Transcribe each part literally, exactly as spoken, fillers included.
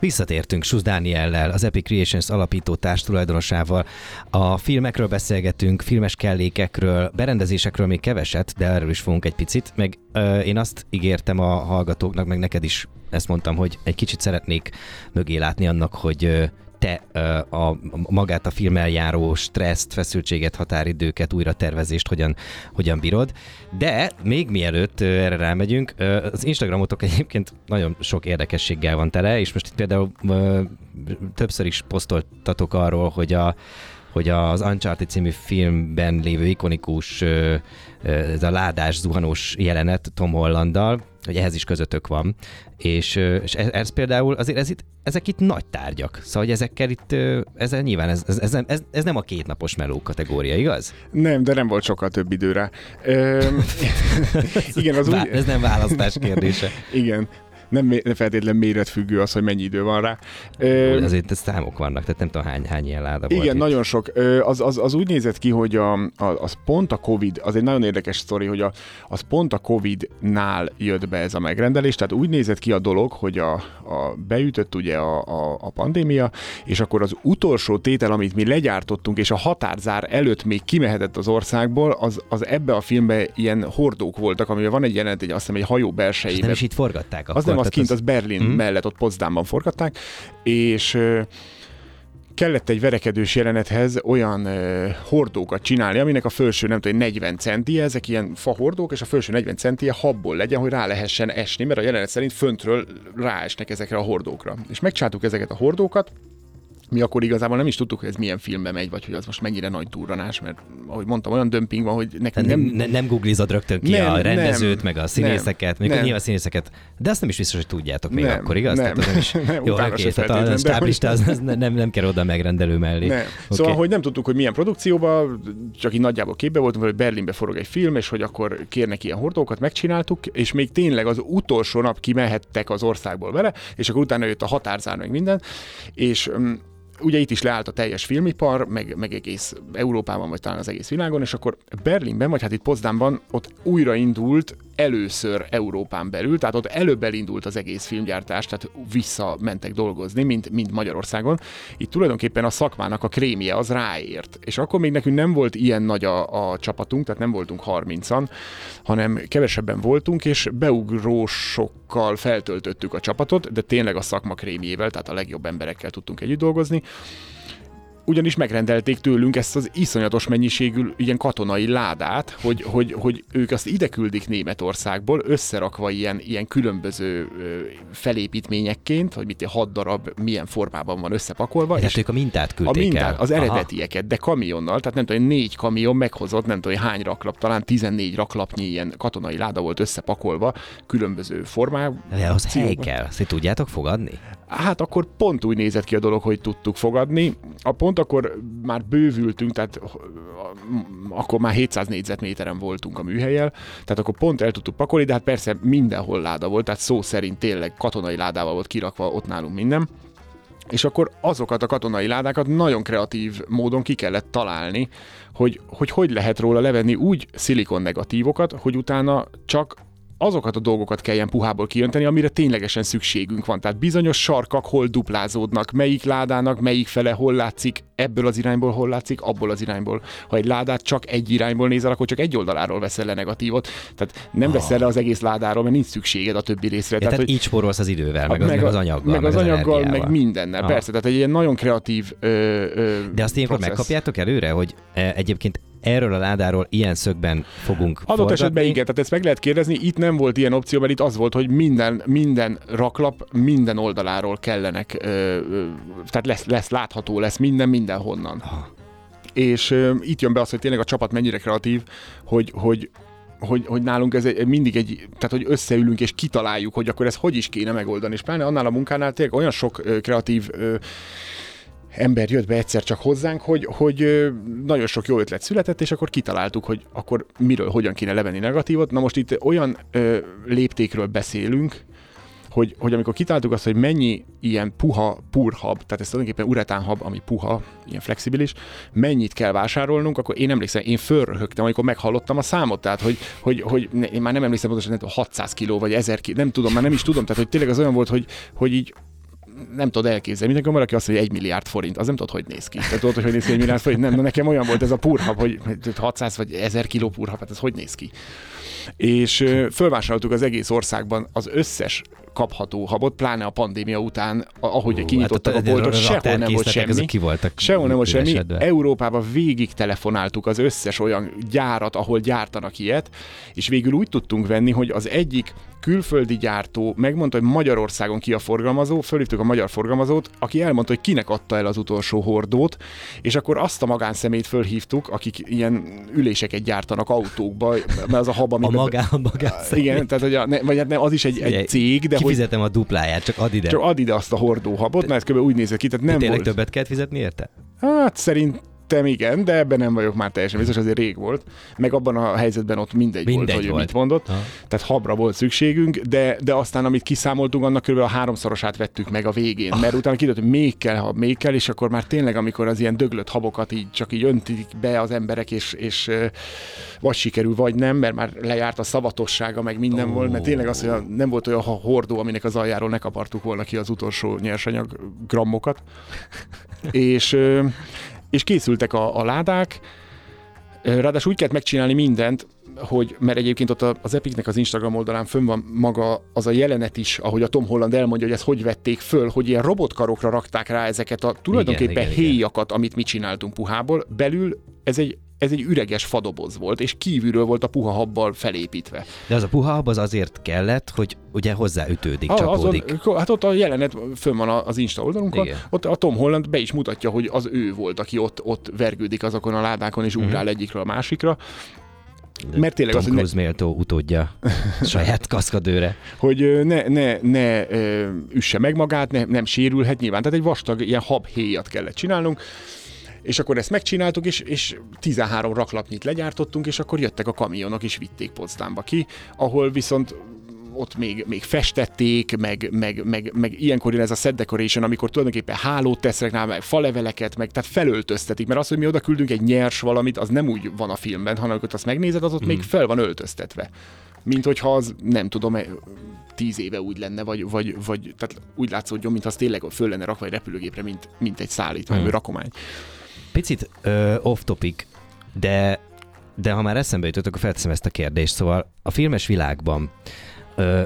Visszatértünk Susz Dániellel, az Epic Creations alapító társtulajdonosával. A filmekről beszélgetünk, filmes kellékekről, berendezésekről még keveset, de erről is fogunk egy picit. Meg euh, én azt ígértem a hallgatóknak, meg neked is ezt mondtam, hogy egy kicsit szeretnék mögé látni annak, hogy te a, a, magát a filmmel járó stresszt, feszültséget, határidőket, újratervezést hogyan, hogyan bírod. De még mielőtt erre rámegyünk, az Instagramotok egyébként nagyon sok érdekességgel van tele, és most itt például többször is posztoltatok arról, hogy a hogy az Uncharted című filmben lévő ikonikus ez a ládás, zuhanós jelenet Tom Hollanddal, hogy ehhez is közöttök van. És, és ez, ez például, azért ez itt, ezek itt nagy tárgyak. Szóval, hogy ezekkel itt, ezzel nyilván ez, ez, ez, ez, ez nem a kétnapos meló kategória, igaz? Nem, de nem volt sokkal több időre. Ö, igen, az Vá- úgy... Ez nem választás kérdése. Igen. Nem feltétlenül méretfüggő az, hogy mennyi idő van rá. Ö, Azért ez számok vannak, tehát nem tudom hány, hány ilyen láda igen, volt. nagyon itt. sok. Az, az, az úgy nézett ki, hogy a, az pont a Covid, az egy nagyon érdekes sztori, hogy a, az pont a Covidnál jött be ez a megrendelés, tehát úgy nézett ki a dolog, hogy a, a beütött ugye a, a, a pandémia, és akkor az utolsó tétel, amit mi legyártottunk, és a határzár előtt még kimehetett az országból, az, az ebbe a filmbe ilyen hordók voltak, amiben van egy jelenet, egy, azt hiszem egy hajó belsejében. Nem is itt forgatták akkor. Az nem, az kint, az... az Berlin mm. mellett, ott Potsdamban forgatták, és ö, kellett egy verekedős jelenethez olyan ö, hordókat csinálni, aminek a felső, nem tudom, negyven centi, ezek ilyen fahordók, és a felső negyven centije habból legyen, hogy rá lehessen esni, mert a jelenet szerint föntről ráesnek ezekre a hordókra. És megcsináltuk ezeket a hordókat, mi akkor igazából nem is tudtuk, hogy ez milyen filmbe megy, vagy hogy az most mennyire nagy durranás, mert ahogy mondtam, olyan dömping van, hogy nekünk nem... Nem, nem, nem googlizod rögtön ki nem, a rendezőt, nem, meg a színészeket, még nyilván a színészeket, de azt nem is biztos, hogy tudjátok még nem, akkor, igaz? Nem, nem, is... nem, jó, oké, tehát a stáblista az, az nem, nem kell oda megrendelő mellé. Nem. Okay. Szóval, hogy nem tudtuk, hogy milyen produkcióban, csak így nagyjából képbe voltunk, hogy Berlinbe forog egy film, és hogy akkor kérnek ilyen hordókat, megcsináltuk, és még tényleg az utolsó nap kimehettek az országból vele, és akkor utána jött a határzár, meg minden, és ugye itt is leállt a teljes filmipar, meg, meg egész Európában, vagy talán az egész világon, és akkor Berlinben, vagy hát itt Potsdamban ott újraindult először Európán belül, tehát ott előbb elindult az egész filmgyártás, tehát visszamentek dolgozni, mint, mint Magyarországon. Itt tulajdonképpen a szakmának a krémje az ráért. És akkor még nekünk nem volt ilyen nagy a, a csapatunk, tehát nem voltunk harmincan, hanem kevesebben voltunk, és beugrósokkal feltöltöttük a csapatot, de tényleg a szakma krémjével, tehát a legjobb emberekkel tudtunk együtt dolgozni. Ugyanis megrendelték tőlünk ezt az iszonyatos mennyiségű ilyen katonai ládát, hogy, hogy, hogy ők azt ide küldik Németországból, összerakva ilyen, ilyen különböző felépítményekként, hogy mit hat darab milyen formában van összepakolva. Tehát ők a mintát küldték a mintát, el. az eredetieket, de kamionnal, tehát nem tudom, négy kamion meghozott, nem tudom, hány raklap, talán tizennégy raklapnyi ilyen katonai láda volt összepakolva, különböző formában. De ahhoz hely kell, azt tudjátok fogadni? Hát akkor pont úgy nézett ki a dolog, hogy tudtuk fogadni. A pont akkor már bővültünk, tehát akkor már hétszáz négyzetméteren voltunk a műhellyel, tehát akkor pont el tudtuk pakolni, de hát persze mindenhol láda volt, tehát szó szerint tényleg katonai ládával volt kirakva ott nálunk minden. És akkor azokat a katonai ládákat nagyon kreatív módon ki kellett találni, hogy hogy, hogy lehet róla levenni úgy szilikon negatívokat, hogy utána csak azokat a dolgokat kelljen puhából kijönteni, amire ténylegesen szükségünk van. Tehát bizonyos sarkak hol duplázódnak, melyik ládának melyik fele hol látszik, ebből az irányból hol látszik, abból az irányból. Ha egy ládát csak egy irányból nézel, akkor csak egy oldaláról veszel le negatívot. Tehát nem oh. veszel le az egész ládáról, mert nincs szükséged a többi részre. Ja, tehát, tehát hogy így spórolsz az idővel, meg, az, meg az anyaggal. Meg az, az anyaggal, energiával. meg mindennel. Ah. Persze, tehát egy ilyen nagyon kreatív ö, ö, De azt ilyenkor processz. megkapjátok előre, hogy egyébként erről a ládáról ilyen szögben fogunk Adott forgatni. esetben igen, tehát ezt meg lehet kérdezni, itt nem volt ilyen opció, mert itt az volt, hogy minden, minden raklap minden oldaláról kellenek, ö, ö, tehát lesz, lesz látható, lesz minden, mindenhonnan. Ah. És ö, itt jön be az, hogy tényleg a csapat mennyire kreatív, hogy, hogy Hogy, hogy nálunk ez egy, mindig egy, tehát hogy összeülünk és kitaláljuk, hogy akkor ezt hogy is kéne megoldani. És pláne annál a munkánál tényleg olyan sok ö, kreatív ö, ember jött be egyszer csak hozzánk, hogy, hogy nagyon sok jó ötlet született, és akkor kitaláltuk, hogy akkor miről, hogyan kéne levenni negatívot. Na most itt olyan ö, léptékről beszélünk, hogy, hogy amikor kitaláltuk azt, hogy mennyi ilyen puha purhab, tehát ez tulajdonképpen uretánhab, ami puha, ilyen flexibilis, mennyit kell vásárolnunk, akkor én emlékszem, én fölröhögtem, amikor meghallottam a számot, tehát hogy, hogy, hogy én már nem emlékszem pontosan, hogy hatszáz kiló vagy ezer kiló, nem tudom, már nem is tudom, tehát hogy tényleg az olyan volt, hogy, hogy így nem tudod elképzelni. Mindenki valaki azt mondja, hogy egy milliárd forint, az nem tudod, hogy néz ki. Te tudod, hogy hogy néz ki egy milliárd forint? Nem, de nekem olyan volt ez a purhab, hogy hatszáz vagy ezer kiló purhab, hát ez hogy néz ki? És fölvásároltuk az egész országban az összes kapható habot, pláne a pandémia után, ahogy uh, kinyitottak hát a boltot, sehol nem volt semmi. Ki voltak sehol nem volt semmi. Esetben. Európában végig telefonáltuk az összes olyan gyárat, ahol gyártanak ilyet, és végül úgy tudtunk venni, hogy az egyik külföldi gyártó megmondta, hogy Magyarországon ki a forgalmazó, fölhívtuk a magyar forgalmazót, aki elmondta, hogy kinek adta el az utolsó hordót, és akkor azt a magánszemét fölhívtuk, akik ilyen üléseket gyártanak autókba, mert az a hab, a magán, a magán igen, tehát hogy a, ne, vagy hát nem, az is egy, egy cég, de kifizetem hogy, a dupláját, csak add ide. Csak add ide azt a hordóhabot, mert ez kb. Úgy nézett ki, tehát nem tényleg volt. Többet kellett fizetni érte? Hát szerint igen, de ebben nem vagyok már teljesen biztos, azért rég volt. Meg abban a helyzetben ott mindegy, mindegy volt, hogy volt. Mit mondott. Ha. Tehát habra volt szükségünk, de, de aztán, amit kiszámoltunk, annak kb. A háromszorosát vettük meg a végén. Ah. Mert utána kiderült, hogy még kell hab, még kell, és akkor már tényleg, amikor az ilyen döglött habokat így csak így öntik be az emberek, és, és vagy sikerül, vagy nem, mert már lejárt a szavatossága, meg minden oh. volt, mert tényleg az, hogy nem volt olyan hordó, aminek az aljáról ne kapartuk volna ki az utolsó nyersanyag grammokat. és és készültek a, a ládák, ráadásul úgy kellett megcsinálni mindent, hogy, mert egyébként ott az Epicnek az Instagram oldalán fönn van maga az a jelenet is, ahogy a Tom Holland elmondja, hogy ezt hogy vették föl, hogy ilyen robotkarokra rakták rá ezeket a tulajdonképpen igen, héjakat, igen. amit mi csináltunk puhából. Belül ez egy ez egy üreges fadoboz volt, és kívülről volt a puha habbal felépítve. De az a puha hab az azért kellett, hogy ugye hozzáütődik, a, csapódik. Azon, hát ott a jelenet fönn van az Insta oldalunkon, igen. ott a Tom Holland be is mutatja, hogy az ő volt, aki ott, ott vergődik azokon a ládákon, és ugrál uh-huh. egyikről a másikra. De mert tényleg Tom az, Cruise ne... méltó utódja saját kaszkadőre. Hogy ne, ne, ne üsse meg magát, ne, nem sérülhet nyilván. Tehát egy vastag ilyen habhéjat kellett csinálnunk. És akkor ezt megcsináltuk, és, és tizenhárom raklapnyit legyártottunk, és akkor jöttek a kamionok, és vitték Potsdamba ki, ahol viszont ott még, még festették, meg, meg, meg, meg ilyenkor jön ez a set decoration, amikor tulajdonképpen hálót tesznek rá, meg faleveleket, meg tehát felöltöztetik, mert az, hogy mi oda küldünk egy nyers valamit, az nem úgy van a filmben, hanem amikor azt megnézed, az ott mm. még fel van öltöztetve. Mint hogyha az, nem tudom, tíz éve úgy lenne, vagy, vagy, vagy tehát úgy látszódjon, mintha az tényleg föl lenne rakva egy repülőgépre, mint, mint egy szállítmány, mm. vagy rakomány. Picit uh, off-topic, de, de ha már eszembe jutott, akkor felteszem ezt a kérdést. Szóval a filmes világban uh,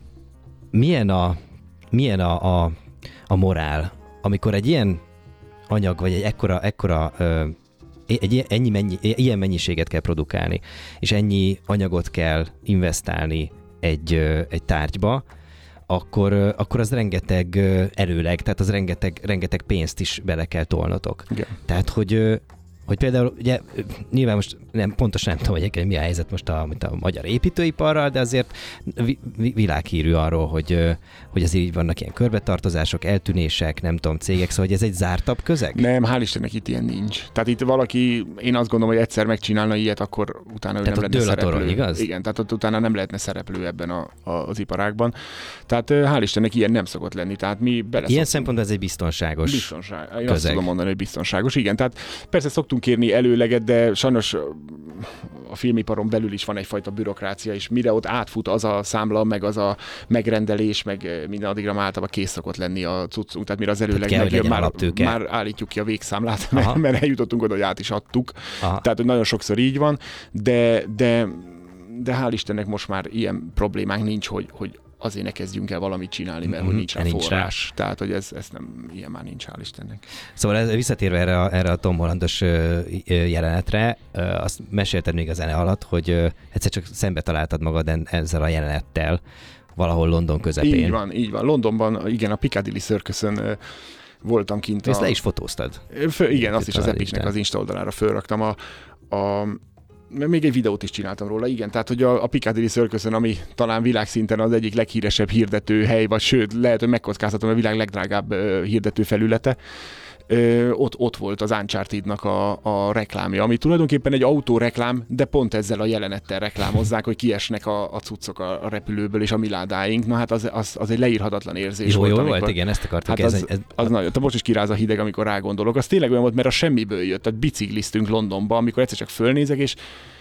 milyen, a, milyen a, a, a morál, amikor egy ilyen anyag, vagy egy ekkora, ekkora uh, egy ennyi mennyi, ilyen mennyiséget kell produkálni, és ennyi anyagot kell investálni egy, uh, egy tárgyba, akkor, akkor az rengeteg előleg, tehát az rengeteg, rengeteg pénzt is bele kell tolnotok. Igen. Tehát, hogy, hogy például, ugye nyilván most nem, pontosan nem tudom, hogy mi a helyzet most a, a magyar építőiparral, de azért vi, vi, világhírű arról, hogy, hogy azért így vannak ilyen körbetartozások, eltűnések, nem tudom, cégek, szóval hogy ez egy zártabb közeg? Nem, hál' Istennek itt ilyen nincs. Tehát itt valaki, én azt gondolom, hogy egyszer megcsinálna ilyet, akkor utána ő nem lehetne szereplő. Torony, igaz? Igen, tehát ott utána nem lehetne szereplő ebben a, a, az iparágban. Tehát hál' Istennek ilyen nem szokott lenni. Tehát mi ilyen szempontból ez egy biztonságos Biztonság. Én közeg. Azt tudom mondani, hogy biztonságos. Igen, tehát persze szoktunk kérni előleget, de sajnos a filmiparon belül is van egyfajta bürokrácia, és mire ott átfut az a számla, meg az a megrendelés, meg minden addigra már általában kész szokott lenni a cuccunk, tehát mire az előleg megjön, már, már állítjuk ki a végszámlát, mert, mert eljutottunk oda, hogy át is adtuk. Aha. Tehát, hogy nagyon sokszor így van, de, de, de hál' Istennek most már ilyen problémánk nincs, hogy, hogy azért ne kezdjünk el valamit csinálni, mert mm-hmm. hogy nincs rá nincs forrás. Rá. Tehát, hogy ez, ez nem, ilyen már nincs, hál' Istennek. Szóval ez, visszatérve erre a, erre a Tom Hollandos jelenetre, azt mesélted még a zene alatt, hogy egyszer csak szembe találtad magad ezzel a jelenettel valahol London közepén. Így van, így van. Londonban, igen, a Piccadilly Circuson voltam kint. Ezt a... le is fotóztad. Fő, igen, azt is az Epicnek az Insta oldalára fölraktam. A, a még egy videót is csináltam róla, igen, tehát hogy a, a Piccadilly Circuson, ami talán világszinten az egyik leghíresebb hirdető hely, vagy sőt, lehet, hogy megkockáztatom, a világ legdrágább uh, hirdető felülete, uh, ott, ott volt az Uncharted-nak a, a reklámja, ami tulajdonképpen egy autóreklám, de pont ezzel a jelenettel reklámozzák, hogy kiesnek a, a cuccok a, a repülőből, és a mi ládáink. Na hát az, az, az egy leírhatatlan érzés jó, volt. Jó amikor, volt, igen, ezt akartuk. Hát az, ez, ez, az nagyon, most is kiráz a hideg, amikor rágondolok. Az tényleg olyan volt, mert a semmiből jött, tehát bicikliztünk Londonba, amikor egyszer csak fölnézek, és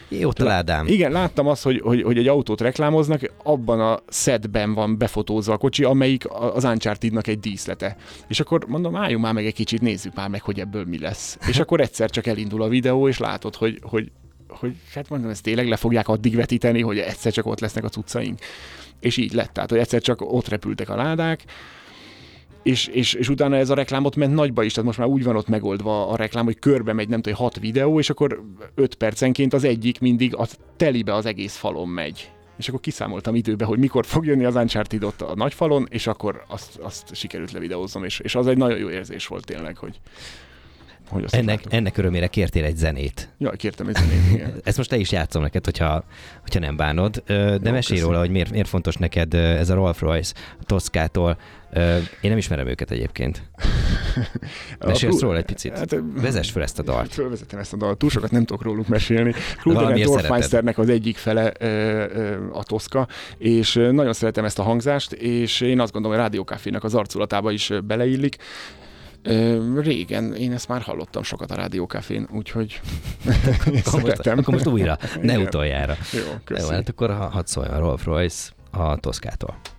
Jó taládám. Igen, láttam azt, hogy, hogy, hogy egy autót reklámoznak, abban a setben van befotózva a kocsi, amelyik az Uncharted-nak egy díszlete. És akkor mondom, álljunk már meg egy kicsit, nézzük már meg, hogy ebből mi lesz. És akkor egyszer csak elindul a videó, és látod, hogy, hogy, hogy hát mondom, ezt tényleg le fogják addig vetíteni, hogy egyszer csak ott lesznek a cuccaink. És így lett, tehát, hogy egyszer csak ott repültek a ládák, És, és, és utána ez a reklám ott ment nagyba is, tehát most már úgy van ott megoldva a reklám, hogy körbe megy, nem tudom, hat videó, és akkor öt percenként az egyik mindig a telibe az egész falon megy. És akkor kiszámoltam időbe, hogy mikor fog jönni az Uncharted ott a nagy falon, és akkor azt, azt sikerült levideóznom, és, és az egy nagyon jó érzés volt tényleg, hogy, hogy azt ennek, ennek örömére kértél egy zenét. Jaj, kértem egy zenét, igen. Ezt most te is játszom neked, hogyha, hogyha nem bánod, de jó, mesélj róla, hogy miért, miért fontos neked ez a Rolls-Royce a Toszkától. Én nem ismerem őket egyébként. Mesélsz róla egy picit? Hát, vezess fel ezt a dalt. Fölvezetem ezt a dalt. Túl sokat nem tudok róluk mesélni. Kluderen Dorfmeisternek az egyik fele a Toszka, és nagyon szeretem ezt a hangzást, és én azt gondolom, hogy a Rádió Cafénak az arculatába is beleillik. Régen, én ezt már hallottam sokat a Rádió Cafén, úgyhogy akkor, most, akkor most újra, ne utoljára. Jó, köszönöm. Jó, hát akkor hadd szóljon a Rolls-Royce a Toszkától.